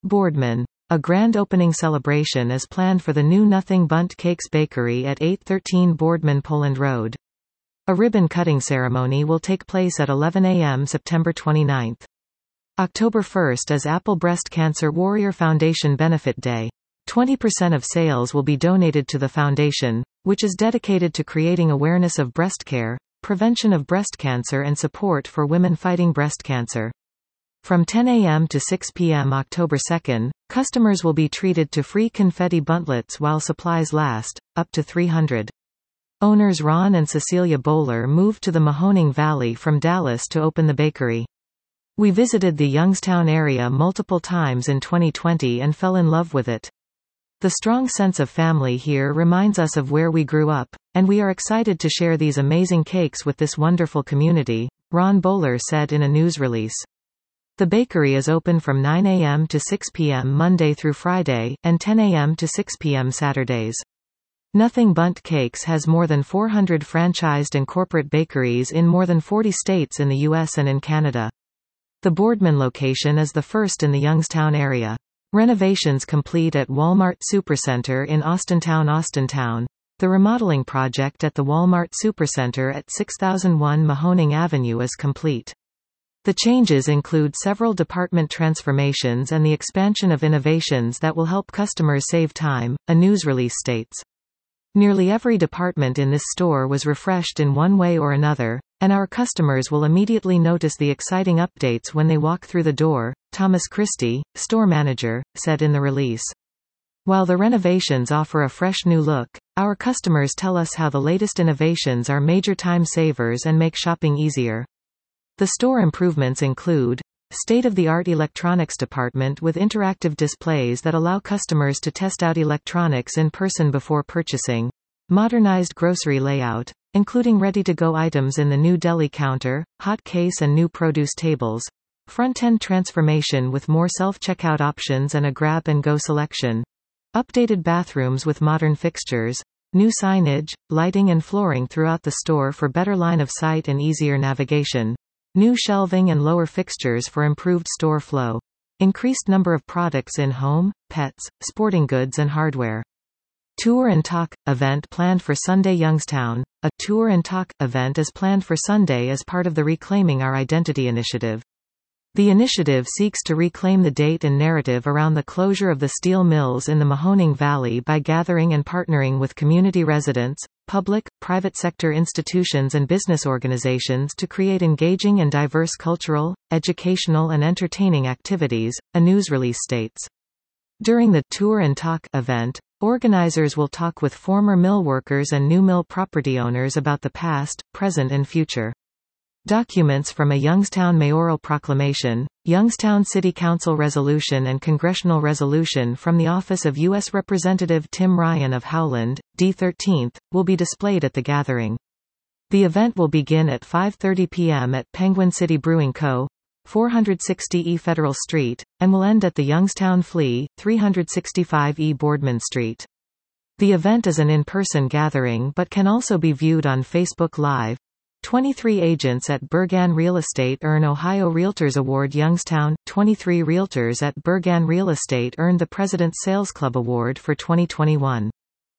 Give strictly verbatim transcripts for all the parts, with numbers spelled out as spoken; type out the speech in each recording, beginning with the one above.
Boardman. A grand opening celebration is planned for the new Nothing Bundt Cakes Bakery at eight thirteen Boardman Poland Road. A ribbon-cutting ceremony will take place at eleven a m September twenty-ninth. October first is Apple Breast Cancer Warrior Foundation Benefit Day. twenty percent of sales will be donated to the foundation, which is dedicated to creating awareness of breast care, prevention of breast cancer and support for women fighting breast cancer. From ten a m to six p m October second, customers will be treated to free confetti buntlets while supplies last, up to three hundred. Owners Ron and Cecilia Bowler moved to the Mahoning Valley from Dallas to open the bakery. We visited the Youngstown area multiple times in twenty twenty and fell in love with it. The strong sense of family here reminds us of where we grew up, and we are excited to share these amazing cakes with this wonderful community, Ron Bowler said in a news release. The bakery is open from nine a m to six p m Monday through Friday, and ten a m to six p m Saturdays. Nothing Bundt Cakes has more than four hundred franchised and corporate bakeries in more than forty states in the U S and in Canada. The Boardman location is the first in the Youngstown area. Renovations complete at Walmart Supercenter in Austintown Austintown. The remodeling project at the Walmart Supercenter at six thousand one Mahoning Avenue is complete. The changes include several department transformations and the expansion of innovations that will help customers save time, a news release states. Nearly every department in this store was refreshed in one way or another, and our customers will immediately notice the exciting updates when they walk through the door, Thomas Christie, store manager, said in the release. While the renovations offer a fresh new look, our customers tell us how the latest innovations are major time savers and make shopping easier. The store improvements include state-of-the-art electronics department with interactive displays that allow customers to test out electronics in person before purchasing, modernized grocery layout, including ready-to-go items in the new deli counter, hot case and new produce tables, front-end transformation with more self-checkout options and a grab-and-go selection, updated bathrooms with modern fixtures, new signage, lighting and flooring throughout the store for better line of sight and easier navigation, new shelving and lower fixtures for improved store flow, increased number of products in home, pets, sporting goods and hardware. Tour and Talk event planned for Sunday. Youngstown. A Tour and Talk event is planned for Sunday as part of the Reclaiming Our Identity initiative. The initiative seeks to reclaim the date and narrative around the closure of the steel mills in the Mahoning Valley by gathering and partnering with community residents, public, private sector institutions and business organizations to create engaging and diverse cultural, educational and entertaining activities, a news release states. During the Tour and Talk event, organizers will talk with former mill workers and new mill property owners about the past, present and future. Documents from a Youngstown mayoral proclamation, Youngstown City Council resolution and congressional resolution from the office of U S Representative Tim Ryan of Howland, D thirteenth, will be displayed at the gathering. The event will begin at five thirty p m at Penguin City Brewing Co., four sixty E Federal Street, and will end at the Youngstown Flea, three sixty-five E Boardman Street. The event is an in-person gathering but can also be viewed on Facebook Live. twenty-three agents at Bergan Real Estate earn Ohio Realtors Award. Youngstown, twenty-three realtors at Bergan Real Estate earned the President's Sales Club Award for twenty twenty-one.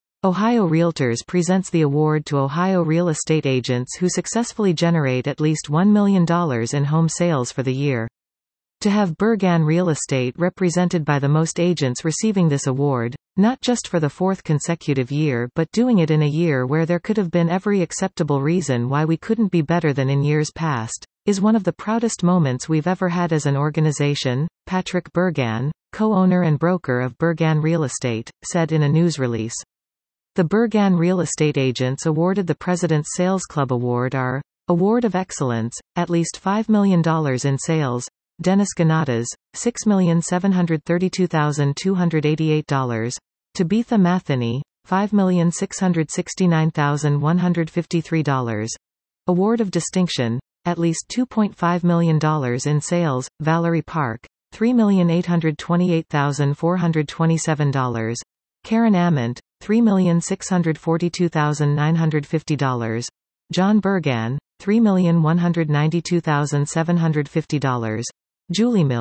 Ohio Realtors presents the award to Ohio real estate agents who successfully generate at least one million dollars in home sales for the year. To have Bergan Real Estate represented by the most agents receiving this award, not just for the fourth consecutive year but doing it in a year where there could have been every acceptable reason why we couldn't be better than in years past, is one of the proudest moments we've ever had as an organization, Patrick Bergan, co-owner and broker of Bergan Real Estate, said in a news release. The Bergan Real Estate agents awarded the President's Sales Club Award are Award of Excellence, at least five million dollars in sales, Dennis Ganatas, six million seven hundred thirty-two thousand two hundred eighty-eight dollars, Tabitha Matheny, five million six hundred sixty-nine thousand one hundred fifty-three dollars. Award of Distinction, at least two point five million dollars in sales, Valerie Park, three million eight hundred twenty-eight thousand four hundred twenty-seven dollars. Karen Ament, three million six hundred forty-two thousand nine hundred fifty dollars. John Bergan, three million one hundred ninety-two thousand seven hundred fifty dollars. Julie Mills,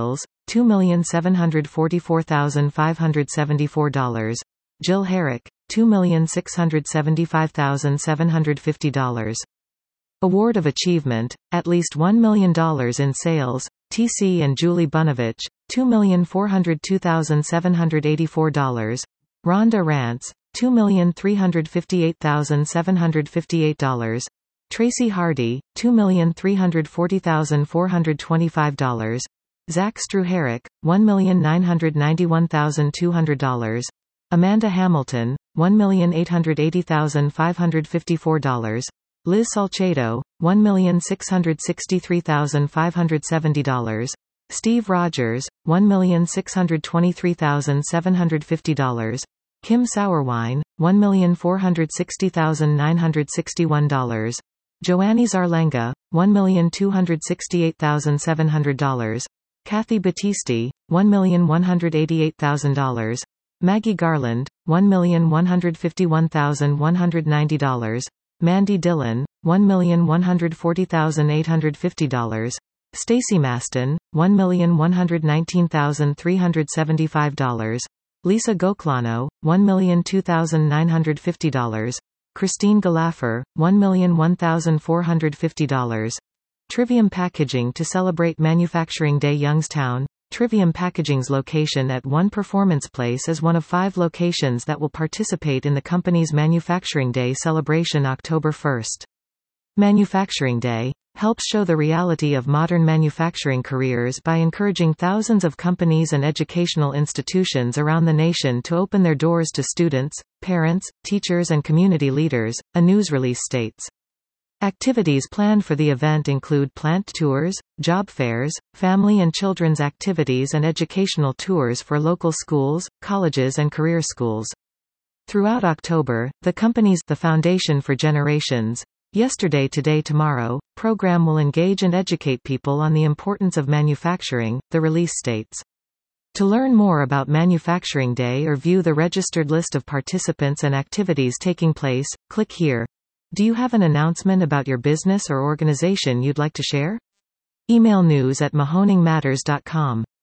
two million seven hundred forty-four thousand five hundred seventy-four dollars. Jill Herrick, two million six hundred seventy-five thousand seven hundred fifty dollars. Award of Achievement, at least one million dollars in sales, T C and Julie Bunovich, two million four hundred two thousand seven hundred eighty-four dollars. Rhonda Rance, two million three hundred fifty-eight thousand seven hundred fifty-eight dollars. Tracy Hardy, two million three hundred forty thousand four hundred twenty-five dollars. Zach Struharic, one million nine hundred ninety-one thousand two hundred dollars. Amanda Hamilton, one million eight hundred eighty thousand five hundred fifty-four dollars. Liz Salcedo, one million six hundred sixty-three thousand five hundred seventy dollars. Steve Rogers, one million six hundred twenty-three thousand seven hundred fifty dollars. Kim Sauerwein, one million four hundred sixty thousand nine hundred sixty-one dollars. Joanne Zarlenga, one million two hundred sixty-eight thousand seven hundred dollars. Kathy Battisti, one million one hundred eighty-eight thousand dollars. Maggie Garland, one million one hundred fifty-one thousand one hundred ninety dollars. Mandy Dillon, one million one hundred forty thousand eight hundred fifty dollars. Stacy Maston, one million one hundred nineteen thousand three hundred seventy-five dollars. Lisa Goklano, one million two thousand nine hundred fifty dollars. Christine Galaffer, one million one thousand four hundred fifty dollars. Trivium Packaging to celebrate Manufacturing Day Youngstown. Trivium Packaging's location at One Performance Place is one of five locations that will participate in the company's Manufacturing Day celebration October first. Manufacturing Day helps show the reality of modern manufacturing careers by encouraging thousands of companies and educational institutions around the nation to open their doors to students, parents, teachers and community leaders, a news release states. Activities planned for the event include plant tours, job fairs, family and children's activities and educational tours for local schools, colleges and career schools. Throughout October, the company's The Foundation for Generations, Yesterday Today Tomorrow program will engage and educate people on the importance of manufacturing, the release states. To learn more about Manufacturing Day or view the registered list of participants and activities taking place, click here. Do you have an announcement about your business or organization you'd like to share? Email news at mahoning matters dot com.